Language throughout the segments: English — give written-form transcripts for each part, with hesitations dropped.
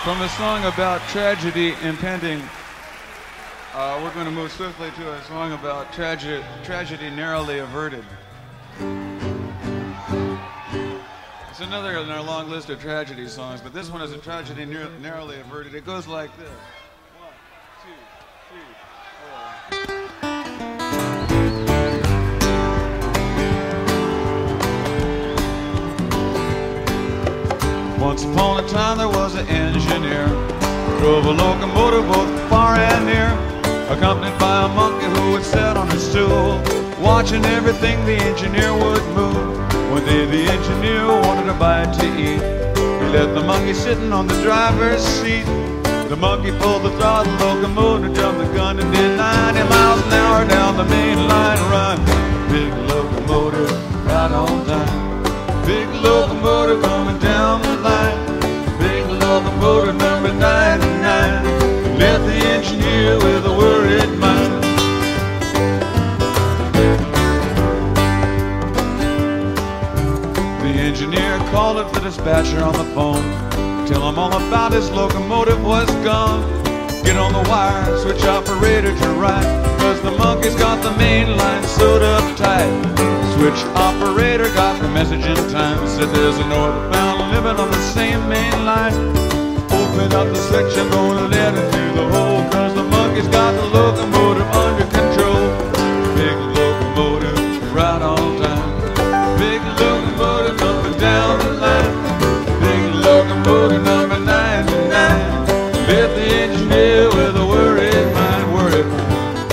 From a song about tragedy impending, we're going to move swiftly to a song about tragedy narrowly averted. It's another in our long list of tragedy songs, but this one is a tragedy narrowly averted. It goes like this. 1, 2, 3, 4. Once upon a time there was an engineer, drove a locomotive both far and near, accompanied by a monkey who would sit on a stool, watching everything the engineer would move. One day the engineer wanted a bite to eat. He left the monkey sitting on the driver's seat. The monkey pulled the throttle, locomotive jumped the gun and did 90 miles an hour down the main line run. Big locomotive right on time. Big locomotive coming down the line. Big locomotive number 99 left the engineer with a worried mind. The engineer called up the dispatcher on the phone, tell him all about his locomotive was gone. Get on the wire, switch operator to right, 'cause the monkey's got the main line sewed up tight. Switch operator got the message in time, said there's a northbound living on the same main line. Open up the switch, I'm gonna let it through the hole, 'cause the monkey's got the locomotive under control. Big locomotive right on time. Big locomotive up and down the line. Big locomotive number 99 left the engineer with a worried mind. Worried mind.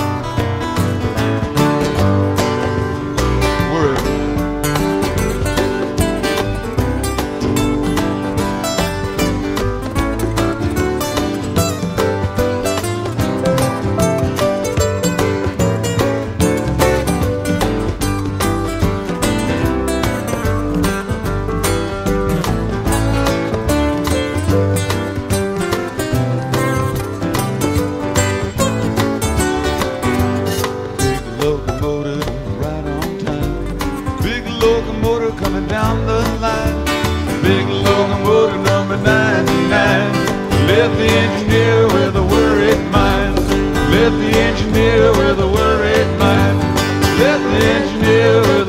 Locomotive coming down the line. Big locomotive number 99 left the engineer with a worried mind. Left the engineer with a worried mind. Left the engineer with